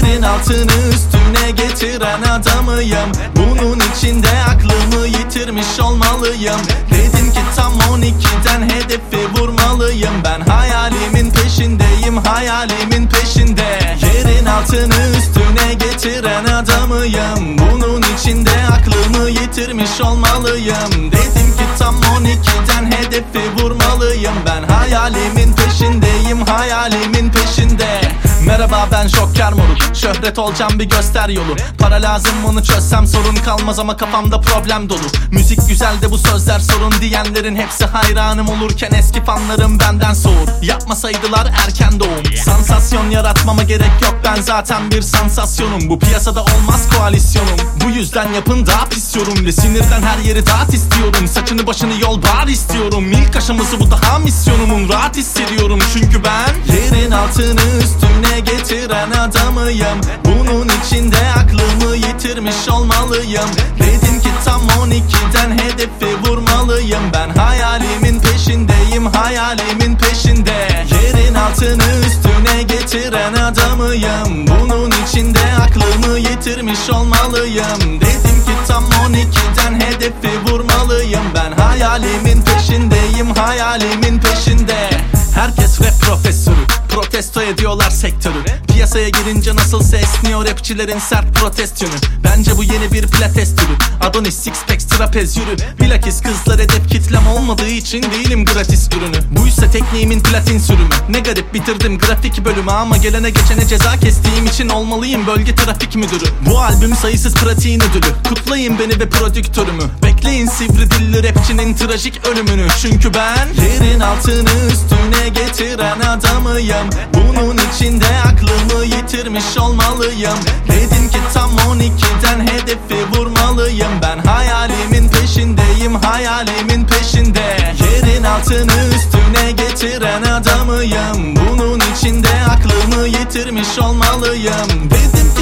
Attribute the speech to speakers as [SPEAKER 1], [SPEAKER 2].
[SPEAKER 1] Yerin altını üstüne getiren adamıyım. Bunun içinde aklımı yitirmiş olmalıyım. Dedim ki tam 12'den hedefi vurmalıyım. Ben hayalimin peşindeyim, hayalimin peşinde. Yerin altını üstüne getiren adamıyım. Bunun içinde aklımı yitirmiş olmalıyım. Dedim ki tam 12'den hedefi vurmalıyım. Ben hayalimin peşindeyim, hayalimin peşinde. Merhaba, ben Joker moruk. Şöhret olacağım, bir göster yolu. Para lazım, onu çözsem sorun kalmaz ama kafamda problem dolu. Müzik güzel de bu sözler sorun diyenlerin hepsi hayranım olurken eski fanlarım benden soğur. Yapmasaydılar erken doğum. Sansasyon yaratmama gerek yok, ben zaten bir sansasyonum. Bu piyasada olmaz koalisyonum. Bu yüzden yapın daha pis yorum. Ve sinirden her yeri dağıt istiyorum. Saçını başını yol bar istiyorum. İlk aşaması bu, daha misyonumun. Rahat hissediyorum çünkü ben yerin altını üstüne getiren adamıyım. Bunun içinde aklımı yitirmiş olmalıyım. Dedim ki tam 12'den hedefi vurmalıyım. Ben hayalimin peşindeyim, hayalimin peşinde. Yerin altını üstüne getiren adamıyım. Bunun içinde aklımı yitirmiş olmalıyım. Dedim ki tam 12'den hedefi vurmalıyım. Ben hayalimin peşindeyim, hayalimin peşinde. Herkes rap profesörü, protesto ediyorlar sektörü. Piyasaya girince nasılsa esniyor rapçilerin sert protest yönü. Bence bu yeni bir pilates türü. Adonis, six packs, trapez yürü. Bilakis kızlar hedef kitlem olmadığı için değilim gratis ürünü. Buysa tekniğimin platin sürümü. Ne garip, bitirdim grafik bölümü ama gelene geçene ceza kestiğim için olmalıyım bölge trafik müdürü. Bu albüm sayısız pratiğin ödülü. Kutlayın beni ve prodüktörümü. Bekleyin sivri dilli rapçinin trajik ölümünü. Çünkü ben yerin altını üstüne getiren adamıyım. Bunun içinde aklımı yitirmiş olmalıyım. Dedim ki tam 12'den hedefi vurmalıyım. Ben hayalimin peşindeyim, hayalimin peşinde. Yerin altını üstüne getiren adamıyım. Bunun içinde aklımı yitirmiş olmalıyım. Dedim